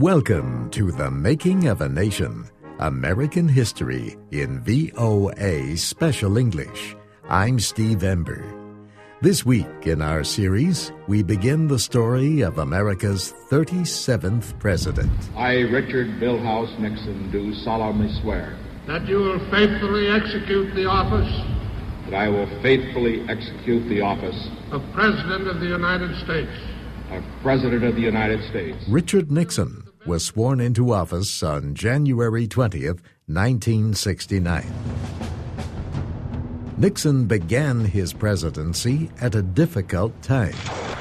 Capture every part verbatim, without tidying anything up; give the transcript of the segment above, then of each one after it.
Welcome to The Making of a Nation, American History in V O A Special English. I'm Steve Ember. This week in our series, we begin the story of America's thirty-seventh president. I, Richard Bilhouse Nixon, do solemnly swear that you will faithfully execute the office that I will faithfully execute the office of President of the United States. of President of the United States. Richard Nixon was sworn into office on January twentieth, nineteen sixty-nine. Nixon began his presidency at a difficult time.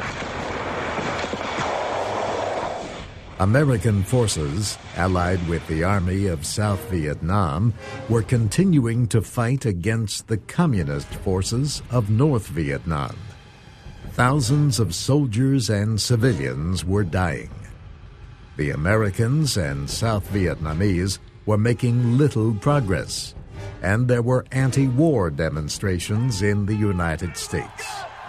American forces, allied with the Army of South Vietnam, were continuing to fight against the Communist forces of North Vietnam. Thousands of soldiers and civilians were dying. The Americans and South Vietnamese were making little progress, and there were anti-war demonstrations in the United States.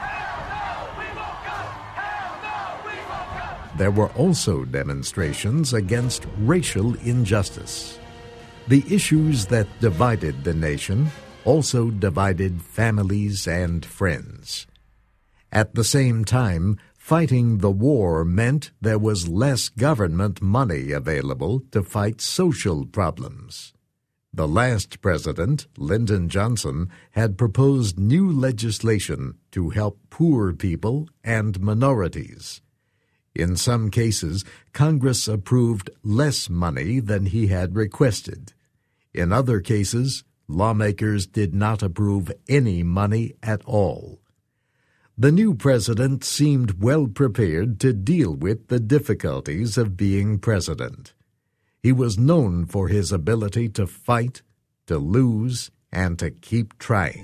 There were also demonstrations against racial injustice. The issues that divided the nation also divided families and friends. At the same time, fighting the war meant there was less government money available to fight social problems. The last president, Lyndon Johnson, had proposed new legislation to help poor people and minorities. In some cases, Congress approved less money than he had requested. In other cases, lawmakers did not approve any money at all. The new president seemed well prepared to deal with the difficulties of being president. He was known for his ability to fight, to lose, and to keep trying.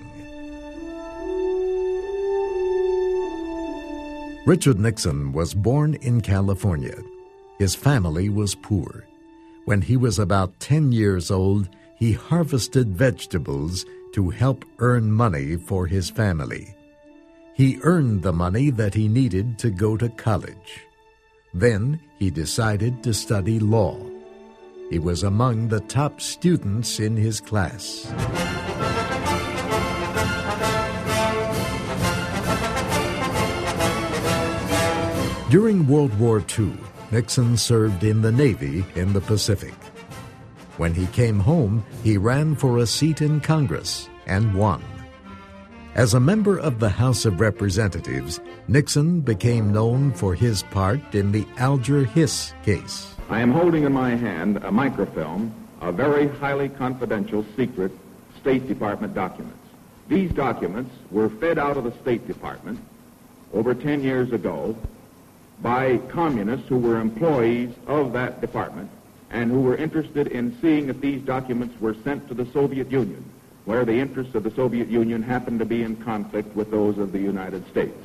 Richard Nixon was born in California. His family was poor. When he was about ten years old, he harvested vegetables to help earn money for his family. He earned the money that he needed to go to college. Then he decided to study law. He was among the top students in his class. During World War Two, Nixon served in the Navy in the Pacific. When he came home, he ran for a seat in Congress and won. As a member of the House of Representatives, Nixon became known for his part in the Alger Hiss case. I am holding in my hand a microfilm of very highly confidential, secret State Department documents. These documents were fed out of the State Department over ten years ago by communists who were employees of that department and who were interested in seeing if these documents were sent to the Soviet Union, where the interests of the Soviet Union happened to be in conflict with those of the United States.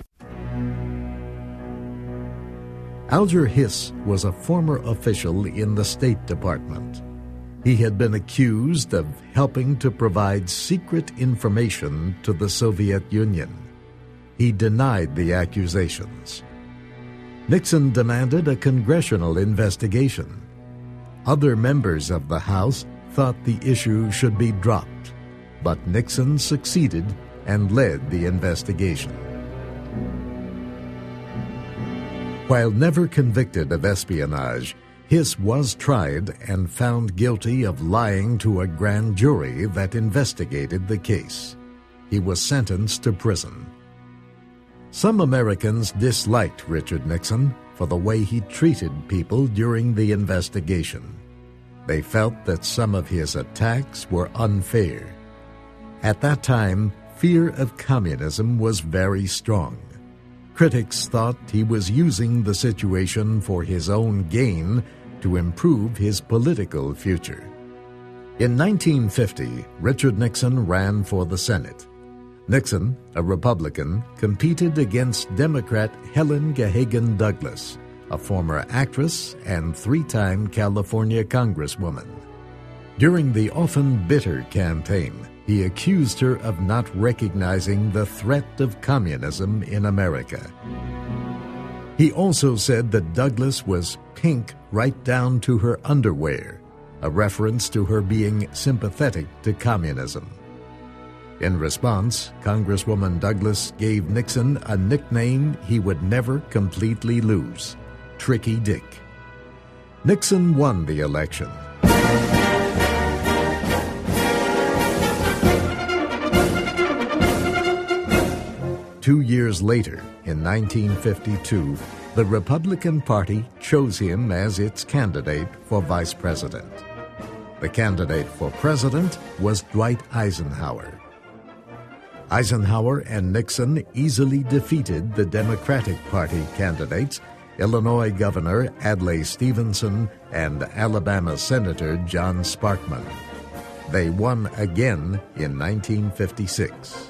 Alger Hiss was a former official in the State Department. He had been accused of helping to provide secret information to the Soviet Union. He denied the accusations. Nixon demanded a congressional investigation. Other members of the House thought the issue should be dropped, but Nixon succeeded and led the investigation. While never convicted of espionage, Hiss was tried and found guilty of lying to a grand jury that investigated the case. He was sentenced to prison. Some Americans disliked Richard Nixon for the way he treated people during the investigation. They felt that some of his attacks were unfair. At that time, fear of communism was very strong. Critics thought he was using the situation for his own gain to improve his political future. In nineteen fifty, Richard Nixon ran for the Senate. Nixon, a Republican, competed against Democrat Helen Gahagan Douglas, a former actress and three-time California Congresswoman. During the often bitter campaign, he accused her of not recognizing the threat of communism in America. He also said that Douglas was pink right down to her underwear, a reference to her being sympathetic to communism. In response, Congresswoman Douglas gave Nixon a nickname he would never completely lose, Tricky Dick. Nixon won the election. Two years later, in nineteen fifty-two, the Republican Party chose him as its candidate for vice president. The candidate for president was Dwight Eisenhower. Eisenhower and Nixon easily defeated the Democratic Party candidates, Illinois Governor Adlai Stevenson and Alabama Senator John Sparkman. They won again in nineteen fifty-six.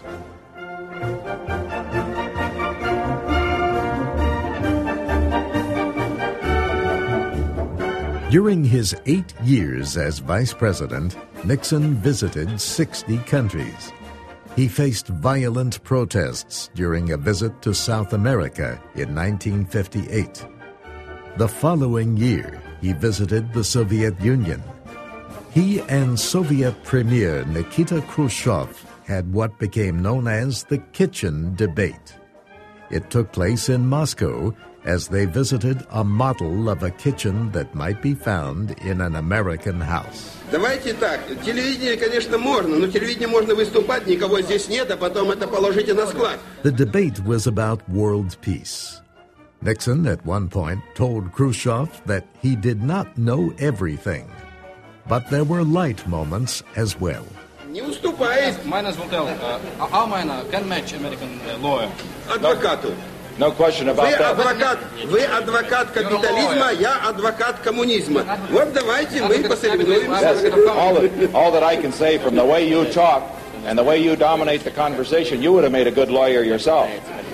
During his eight years as vice president, Nixon visited sixty countries. He faced violent protests during a visit to South America in nineteen fifty-eight. The following year, he visited the Soviet Union. He and Soviet Premier Nikita Khrushchev had what became known as the Kitchen Debate. It took place in Moscow as they visited a model of a kitchen that might be found in an American house. Давайте так, телевидение, конечно, можно, но телевидение можно выступать, никого здесь нет, а потом это положите на склад. The debate was about world peace. Nixon, at one point, told Khrushchev that he did not know everything, but there were light moments as well. Не уступает. Minus will tell, uh, how minor can match American uh, lawyer? Адвокату. No question about вы that. Адвокат, вы адвокат капитализма, я адвокат коммунизма. Вот давайте мы посоревнуемся. All that, all that I can say from the way you talk and the way you dominate the conversation, you would have made a good lawyer yourself.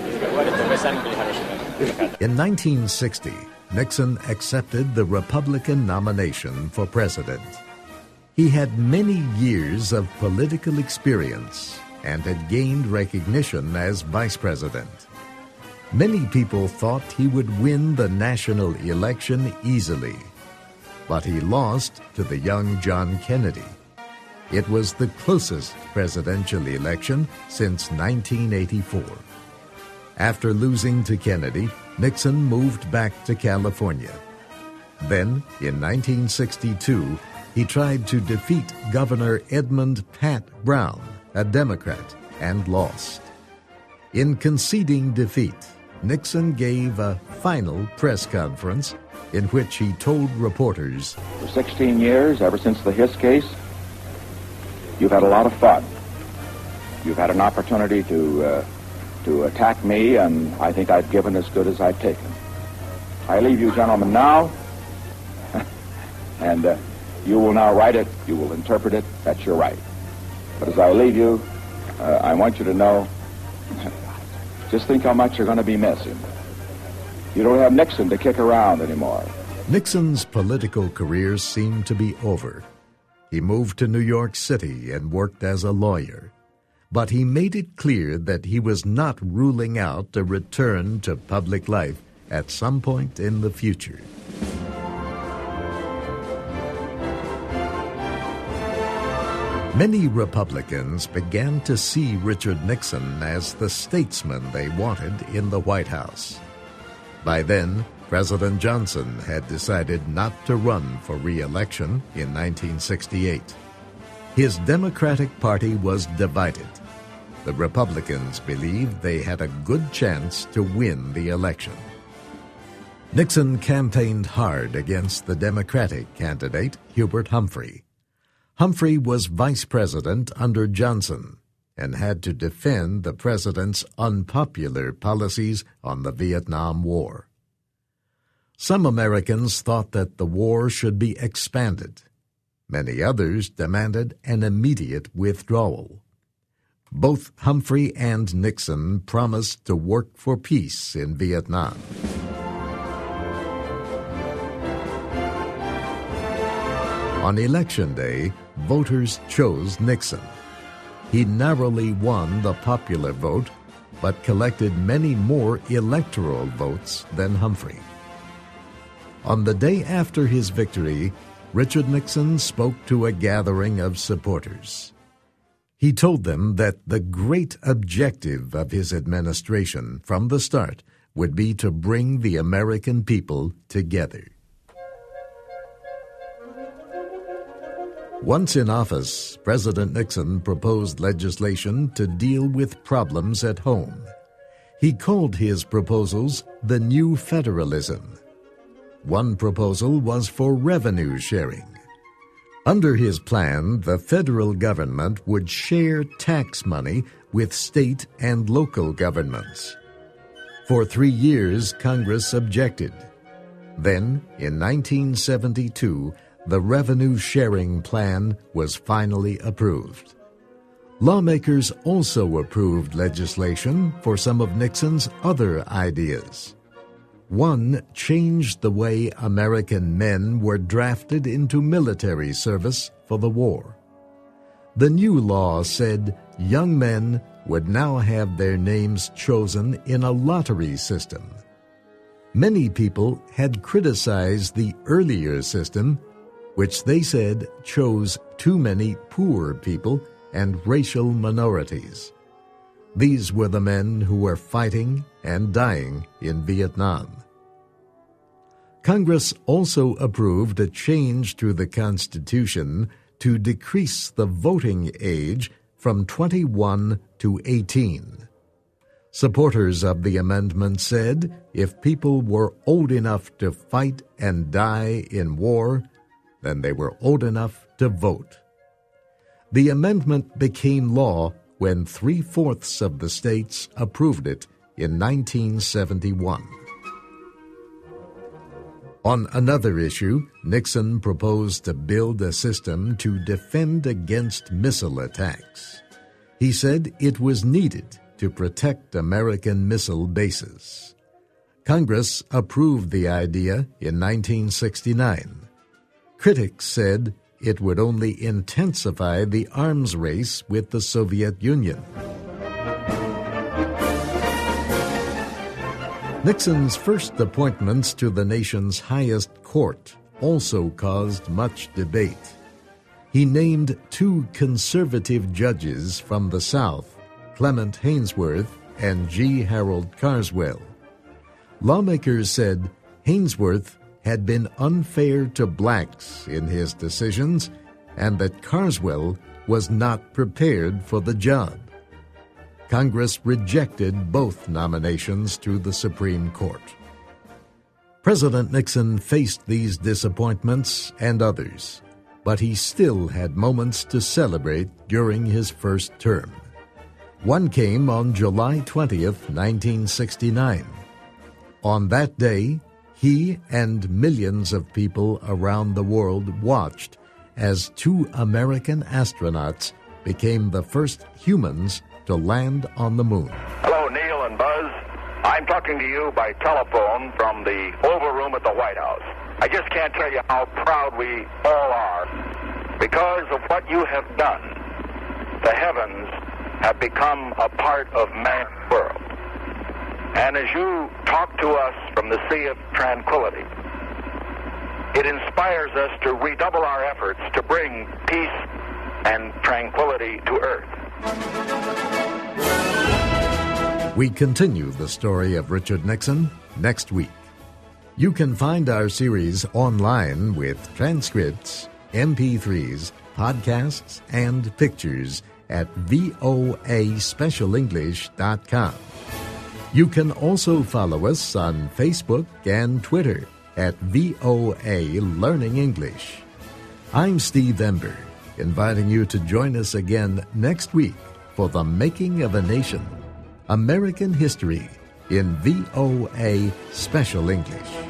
In nineteen sixty, Nixon accepted the Republican nomination for president. He had many years of political experience and had gained recognition as vice president. Many people thought he would win the national election easily, but he lost to the young John Kennedy. It was the closest presidential election since nineteen eighty-four. After losing to Kennedy, Nixon moved back to California. Then, in nineteen sixty-two, he tried to defeat Governor Edmund Pat Brown, a Democrat, and lost. In conceding defeat, Nixon gave a final press conference in which he told reporters, For sixteen years, ever since the Hiss case, you've had a lot of fun. You've had an opportunity to uh, to attack me, and I think I've given as good as I've taken. I leave you gentlemen now, and uh, you will now write it, you will interpret it, that's your right. But as I leave you, uh, I want you to know, just think how much you're going to be missing. You don't have Nixon to kick around anymore. Nixon's political career seemed to be over. He moved to New York City and worked as a lawyer. But he made it clear that he was not ruling out a return to public life at some point in the future. Many Republicans began to see Richard Nixon as the statesman they wanted in the White House. By then, President Johnson had decided not to run for re-election in nineteen sixty-eight. His Democratic Party was divided. The Republicans believed they had a good chance to win the election. Nixon campaigned hard against the Democratic candidate, Hubert Humphrey. Humphrey was vice president under Johnson and had to defend the president's unpopular policies on the Vietnam War. Some Americans thought that the war should be expanded. Many others demanded an immediate withdrawal. Both Humphrey and Nixon promised to work for peace in Vietnam. On Election Day, voters chose Nixon. He narrowly won the popular vote, but collected many more electoral votes than Humphrey. On the day after his victory, Richard Nixon spoke to a gathering of supporters. He told them that the great objective of his administration from the start would be to bring the American people together. Once in office, President Nixon proposed legislation to deal with problems at home. He called his proposals the New Federalism. One proposal was for revenue sharing. Under his plan, the federal government would share tax money with state and local governments. For three years, Congress objected. Then, in nineteen seventy-two, the revenue sharing plan was finally approved. Lawmakers also approved legislation for some of Nixon's other ideas. One changed the way American men were drafted into military service for the war. The new law said young men would now have their names chosen in a lottery system. Many people had criticized the earlier system, which they said chose too many poor people and racial minorities. These were the men who were fighting and dying in Vietnam. Congress also approved a change to the Constitution to decrease the voting age from twenty-one to eighteen. Supporters of the amendment said if people were old enough to fight and die in war, then they were old enough to vote. The amendment became law when three-fourths of the states approved it in nineteen seventy-one. On another issue, Nixon proposed to build a system to defend against missile attacks. He said it was needed to protect American missile bases. Congress approved the idea in nineteen sixty-nine. Critics said it would only intensify the arms race with the Soviet Union. Nixon's first appointments to the nation's highest court also caused much debate. He named two conservative judges from the South, Clement Haynsworth and G. Harold Carswell. Lawmakers said Haynsworth had been unfair to blacks in his decisions and that Carswell was not prepared for the job. Congress rejected both nominations to the Supreme Court. President Nixon faced these disappointments and others, but he still had moments to celebrate during his first term. One came on July twentieth, nineteen sixty-nine. On that day, he and millions of people around the world watched as two American astronauts became the first humans to land on the moon. Hello, Neil and Buzz. I'm talking to you by telephone from the Oval Room at the White House. I just can't tell you how proud we all are. Because of what you have done, the heavens have become a part of man's world. And as you talk to us from the Sea of Tranquility, it inspires us to redouble our efforts to bring peace and tranquility to Earth. We continue the story of Richard Nixon next week. You can find our series online with transcripts, M P threes, podcasts, and pictures at voa special english dot com. You can also follow us on Facebook and Twitter at V O A Learning English. I'm Steve Ember, inviting you to join us again next week for The Making of a Nation, American History in V O A Special English.